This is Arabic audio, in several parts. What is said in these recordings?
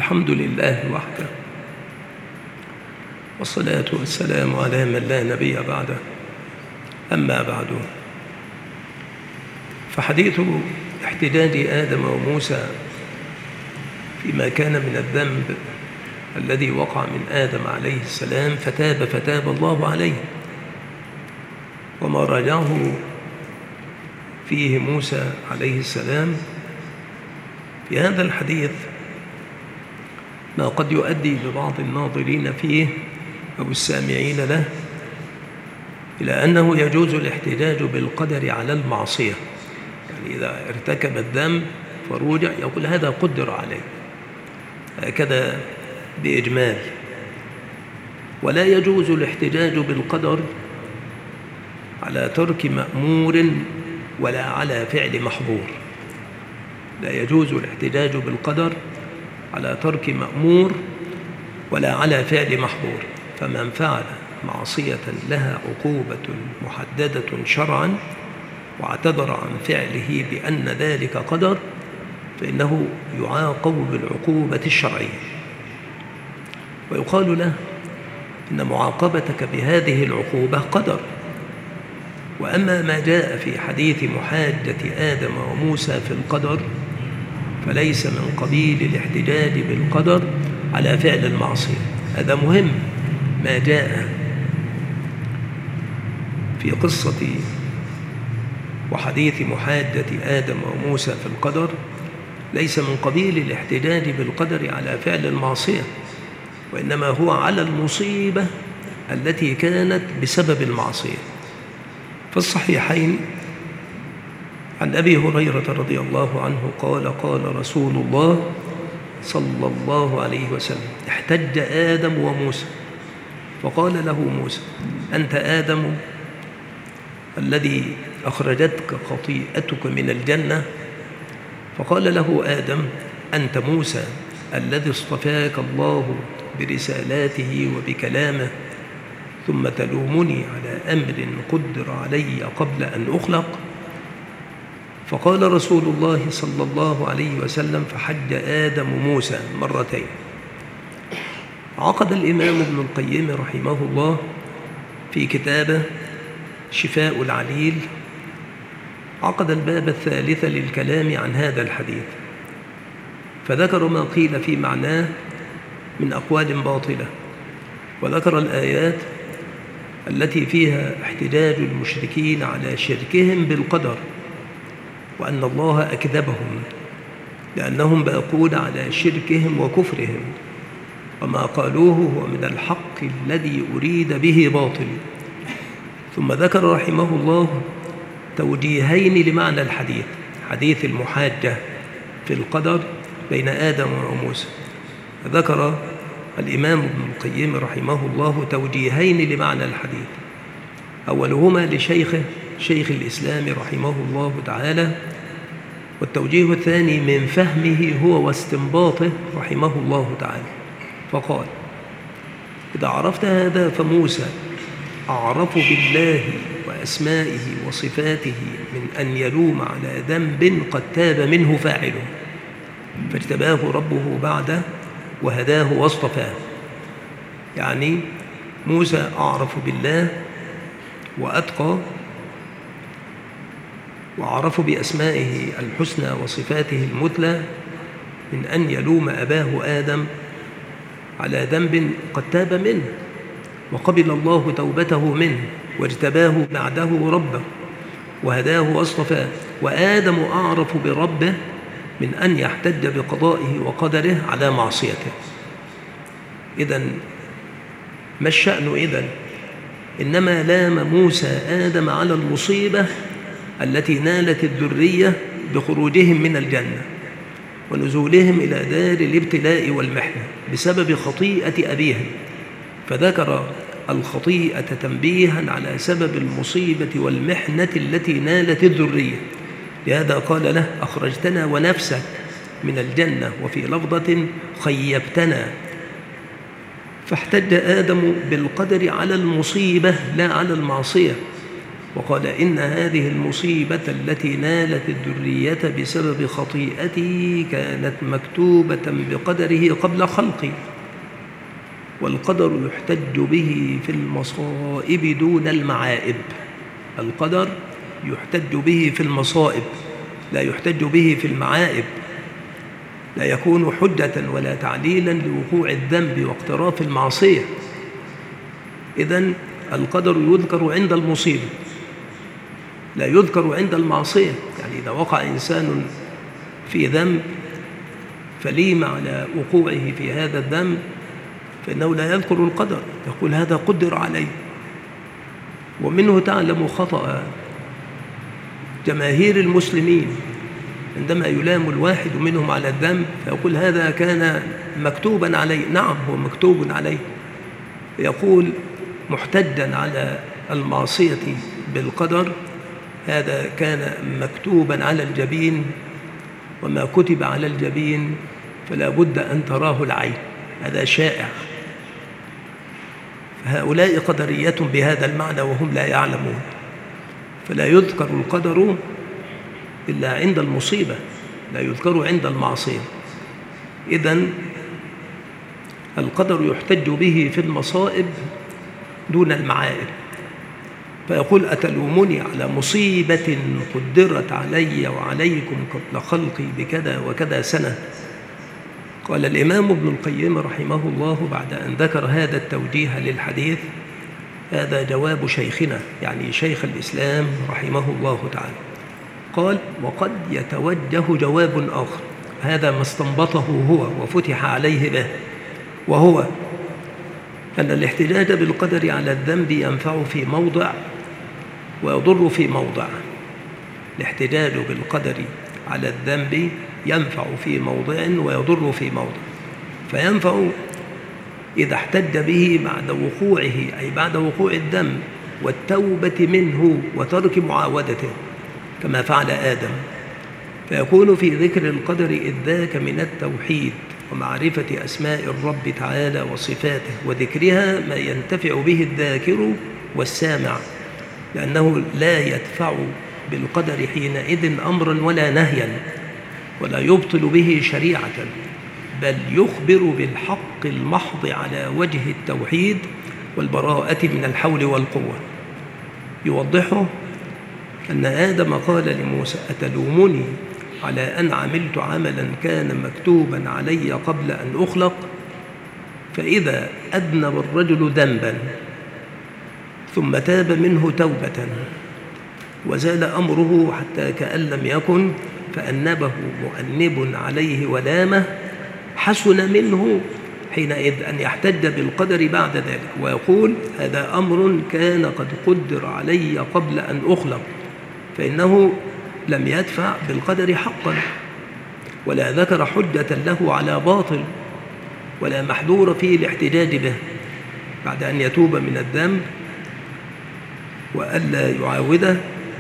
الحمد لله وحده، والصلاة والسلام على من لا نبي بعده. أما بعد، فحديث احتجاج آدم وموسى فيما كان من الذنب الذي وقع من آدم عليه السلام فتاب الله عليه، وما راجعه فيه موسى عليه السلام في هذا الحديث ما قد يؤدي ببعض الناظرين فيه أو السامعين له إلى أنه يجوز الاحتجاج بالقدر على المعصية. يعني إذا ارتكب الذنب فروجع يقول هذا قدر عليه، هكذا بإجمال. ولا يجوز الاحتجاج بالقدر على ترك مأمور ولا على فعل محظور. لا يجوز الاحتجاج بالقدر على ترك مأمور ولا على فعل محظور. فمن فعل معصية لها عقوبة محددة شرعا واعتذر عن فعله بأن ذلك قدر فإنه يعاقب بالعقوبة الشرعية، ويقال له إن معاقبتك بهذه العقوبة قدر. وأما ما جاء في حديث محاجة آدم وموسى في القدر فليس من قبيل الاحتجاج بالقدر على فعل المعصية. هذا مهم. ما جاء في قصة وحديث محاجة آدم وموسى في القدر ليس من قبيل الاحتجاج بالقدر على فعل المعصية، وإنما هو على المصيبة التي كانت بسبب المعصية. في الصحيحين عن أبي هريرة رضي الله عنه قال قال رسول الله صلى الله عليه وسلم: احتج آدم وموسى فقال له موسى: أنت آدم الذي أخرجتك خطيئتك من الجنة؟ فقال له آدم: أنت موسى الذي اصطفاك الله برسالاته وبكلامه، ثم تلومني على أمر قدر علي قبل أن أخلق؟ فقال رسول الله صلى الله عليه وسلم: فحج آدم موسى مرتين. عقد الإمام ابن القيم رحمه الله في كتابه شفاء العليل عقد الباب الثالث للكلام عن هذا الحديث، فذكر ما قيل في معناه من أقوال باطلة، وذكر الآيات التي فيها احتجاج المشركين على شركهم بالقدر، وأن الله أكذبهم لأنهم باقون على شركهم وكفرهم، وما قالوه هو من الحق الذي أريد به باطل. ثم ذكر رحمه الله توجيهين لمعنى الحديث، حديث المحاجة في القدر بين آدم وموسى. ذكر الإمام ابن القيم رحمه الله توجيهين لمعنى الحديث، أولهما لشيخه شيخ الإسلام رحمه الله تعالى، والتوجيه الثاني من فهمه هو واستنباطه رحمه الله تعالى. فقال: إذا عرفت هذا فموسى أعرف بالله وأسمائه وصفاته من أن يلوم على ذنب قد تاب منه فاعله، فاجتباه ربه بعده وهداه واصطفاه. يعني موسى أعرف بالله وأتقى وأعرف بأسمائه الحسنى وصفاته المثلى من أن يلوم أباه آدم على ذنب قد تاب منه وقبل الله توبته منه واجتباه بعده ربه وهداه واصطفاه. وآدم أعرف بربه من أن يحتج بقضائه وقدره على معصيته. إذن ما الشأن إذن؟ إنما لام موسى آدم على المصيبة التي نالت الذرية بخروجهم من الجنة ونزولهم إلى دار الابتلاء والمحنة بسبب خطيئة أبيهم، فذكر الخطيئة تنبيها على سبب المصيبة والمحنة التي نالت الذرية. لهذا قال له: أخرجتنا ونفسك من الجنة، وفي لفظة خيبتنا. فاحتج آدم بالقدر على المصيبة لا على المعصية، وقال إن هذه المصيبة التي نالت الذرية بسبب خطيئتي كانت مكتوبة بقدره قبل خلقي، والقدر يحتج به في المصائب دون المعائب. القدر يحتج به في المصائب، لا يحتج به في المعائب، لا يكون حجة ولا تعليلا لوقوع الذنب واقتراف المعصية. إذن القدر يذكر عند المصيبة، لا يذكر عند المعصية. يعني إذا وقع إنسان في ذنب فليم على وقوعه في هذا الذنب فإنه لا يذكر القدر، يقول هذا قدر عليه. ومنه تعلم خطأ جماهير المسلمين عندما يلام الواحد منهم على الذنب فيقول هذا كان مكتوبا عليه. نعم هو مكتوب عليه، يقول محتجا على المعصية بالقدر هذا كان مكتوبا على الجبين، وما كتب على الجبين فلا بد أن تراه العين، هذا شائع. فهؤلاء قدرية بهذا المعنى وهم لا يعلمون، فلا يذكر القدر إلا عند المصيبة، لا يذكر عند المعصية. إذن القدر يحتج به في المصائب دون المعائب. فيقول أتلومني على مصيبة قدرت علي وعليكم قبل خلقي بكذا وكذا سنة؟ قال الإمام ابن القيم رحمه الله بعد أن ذكر هذا التوجيه للحديث: هذا جواب شيخنا، يعني شيخ الإسلام رحمه الله تعالى. قال: وقد يتوجه جواب آخر، هذا ما استنبطه هو وفتح عليه به، وهو أن الاحتجاج بالقدر على الذنب ينفع في موضع ويضر في موضع. الاحتجاج بالقدر على الذنب ينفع في موضع ويضر في موضع. فينفع إذا احتج به بعد وقوعه، أي بعد وقوع الذنب والتوبة منه وترك معاودته كما فعل آدم، فيكون في ذكر القدر إذ ذاك من التوحيد ومعرفة أسماء الرب تعالى وصفاته وذكرها ما ينتفع به الذاكر والسامع، لأنه لا يدفع بالقدر حينئذ أمرا ولا نهيا، ولا يبطل به شريعة، بل يخبر بالحق المحض على وجه التوحيد والبراءة من الحول والقوة. يوضحه أن آدم قال لموسى: أتلومني على أن عملت عملا كان مكتوبا علي قبل أن أخلق؟ فإذا أذنب الرجل ذنبا ثم تاب منه توبة وزال أمره حتى كأن لم يكن، فأنبه مؤنب عليه ولامه، حسن منه حينئذ أن يحتج بالقدر بعد ذلك ويقول: هذا أمر كان قد قدر علي قبل أن أخلق، فإنه لم يدفع بالقدر حقا، ولا ذكر حجة له على باطل، ولا محذور فيه الاحتجاج به بعد أن يتوب من الذنب وألا يعاوده،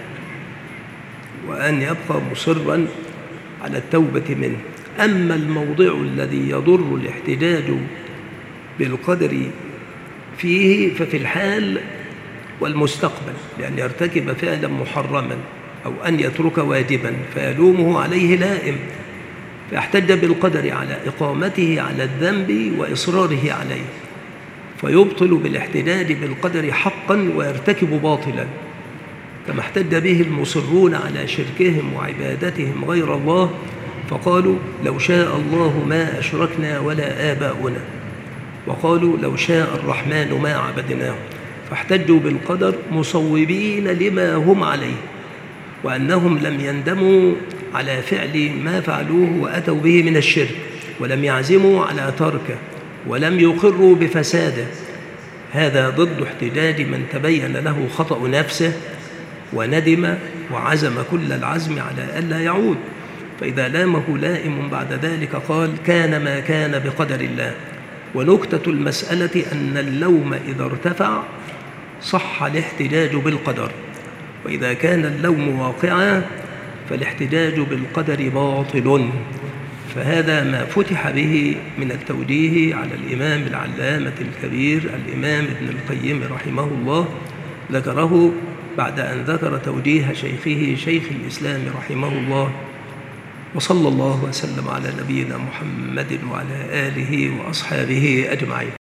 وأن يبقى مصرا على التوبة منه. أما الموضع الذي يضر الاحتجاج بالقدر فيه ففي الحال والمستقبل، لأن يرتكب فعلا محرما أو أن يترك واجبا فيلومه عليه لائم، فيحتج بالقدر على إقامته على الذنب وإصراره عليه، فيبطل بالاحتجاج بالقدر حقا ويرتكب باطلا، كما احتج به المصرون على شركهم وعبادتهم غير الله، فقالوا: لو شاء الله ما أشركنا ولا آباؤنا، وقالوا: لو شاء الرحمن ما عبدناه، فاحتجوا بالقدر مصوبين لما هم عليه، وأنهم لم يندموا على فعل ما فعلوه وأتوا به من الشرك، ولم يعزموا على تركه، ولم يقروا بفساده. هذا ضد احتجاج من تبين له خطأ نفسه وندم وعزم كل العزم على ألا يعود. فإذا لامه لائم بعد ذلك قال: كان ما كان بقدر الله. ونكتة المسألة أن اللوم إذا ارتفع صح الاحتجاج بالقدر، وإذا كان اللوم واقعا فالاحتجاج بالقدر باطل. فهذا ما فتح به من التوجيه على الإمام العلامة الكبير الإمام ابن القيم رحمه الله، ذكره بعد أن ذكر توجيه شيخه شيخ الإسلام رحمه الله، وصلى الله وسلم على نبينا محمد وعلى آله وأصحابه أجمعين.